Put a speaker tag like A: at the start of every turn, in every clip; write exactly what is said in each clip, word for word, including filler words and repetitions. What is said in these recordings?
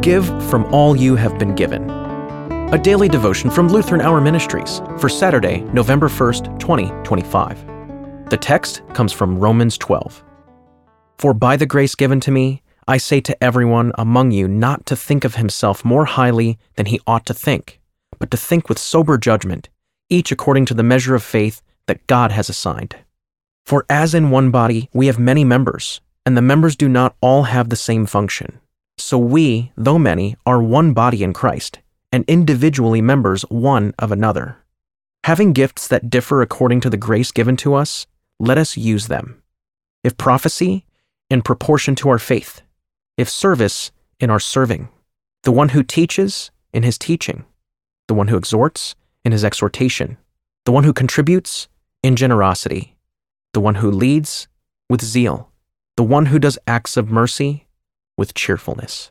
A: Give from all you have been given. A daily devotion from Lutheran Hour Ministries for Saturday, November first, twenty twenty-five. The text comes from Romans twelve. For by the grace given to me, I say to everyone among you not to think of himself more highly than he ought to think, but to think with sober judgment, each according to the measure of faith that God has assigned. For as in one body we have many members, and the members do not all have the same function, so we, though many, are one body in Christ, and individually members one of another. Having gifts that differ according to the grace given to us, let us use them. If prophecy, in proportion to our faith. If service, in our serving. The one who teaches, in his teaching. The one who exhorts, in his exhortation. The one who contributes, in generosity. The one who leads, with zeal. The one who does acts of mercy, with cheerfulness.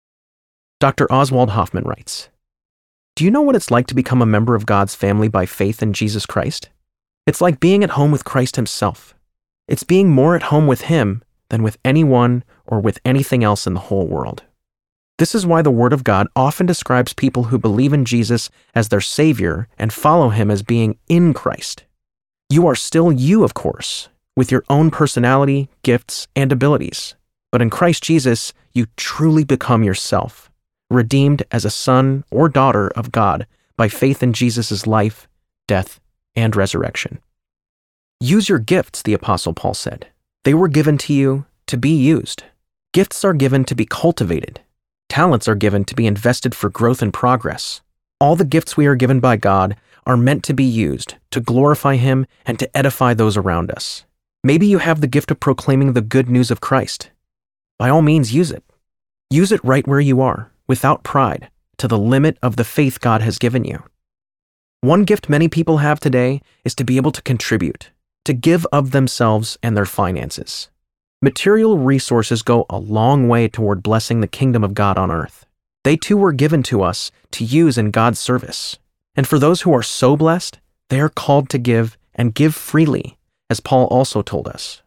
A: Doctor Oswald Hoffman writes, do you know what it's like to become a member of God's family by faith in Jesus Christ? It's like being at home with Christ himself. It's being more at home with him than with anyone or with anything else in the whole world. This is why the Word of God often describes people who believe in Jesus as their Savior and follow him as being in Christ. You are still you, of course, with your own personality, gifts, and abilities. But in Christ Jesus, you truly become yourself, redeemed as a son or daughter of God by faith in Jesus' life, death, and resurrection. Use your gifts, the Apostle Paul said. They were given to you to be used. Gifts are given to be cultivated. Talents are given to be invested for growth and progress. All the gifts we are given by God are meant to be used to glorify him and to edify those around us. Maybe you have the gift of proclaiming the good news of Christ. By all means, use it. Use it right where you are, without pride, to the limit of the faith God has given you. One gift many people have today is to be able to contribute, to give of themselves and their finances. Material resources go a long way toward blessing the kingdom of God on earth. They too were given to us to use in God's service. And for those who are so blessed, they are called to give and give freely, as Paul also told us.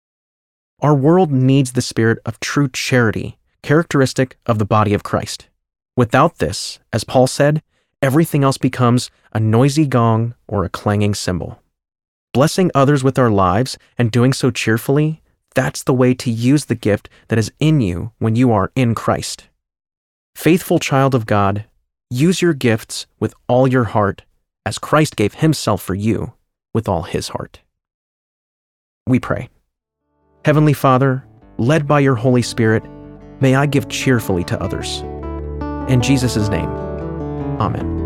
A: Our world needs the spirit of true charity, characteristic of the body of Christ. Without this, as Paul said, everything else becomes a noisy gong or a clanging cymbal. Blessing others with our lives and doing so cheerfully, that's the way to use the gift that is in you when you are in Christ. Faithful child of God, use your gifts with all your heart, as Christ gave himself for you with all his heart. We pray. Heavenly Father, led by your Holy Spirit, may I give cheerfully to others. In Jesus' name, amen.